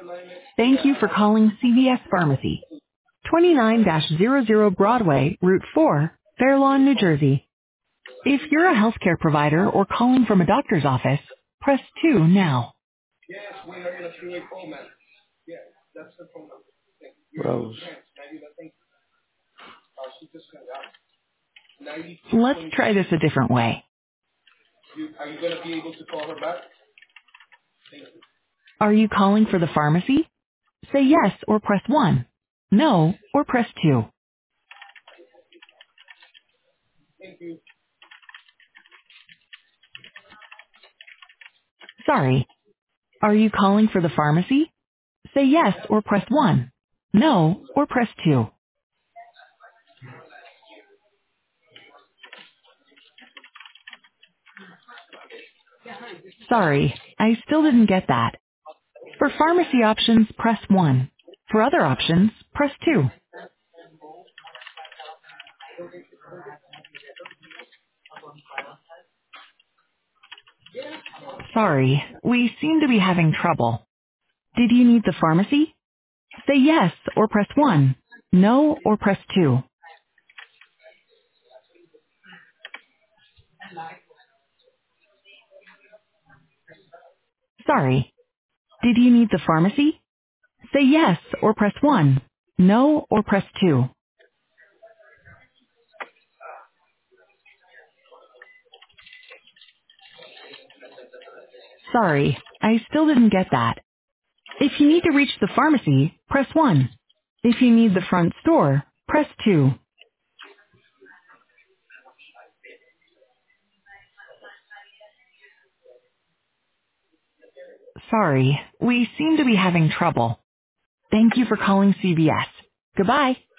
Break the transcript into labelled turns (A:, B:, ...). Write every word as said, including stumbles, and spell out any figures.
A: Thank you for calling C V S Pharmacy, twenty-nine hundred Broadway, Route four, Fair Lawn, New Jersey. If you're a healthcare provider or calling from a doctor's office, press two now.
B: Rose.
A: Let's try this a different way. Are you calling for the pharmacy? Say yes or press one. No or press two. Sorry. Are you calling for the pharmacy? Say yes or press one. No or press two. Sorry, I still didn't get that. For pharmacy options, press one. For other options, press two. Sorry, we seem to be having trouble. Did you need the pharmacy? Say yes or press one. No or press two. Sorry. Did you need the pharmacy? Say yes or press one. No or press two. Sorry, I still didn't get that. If you need to reach the pharmacy, press one. If you need the front store, press two. Sorry, we seem to be having trouble. Thank you for calling C V S. Goodbye.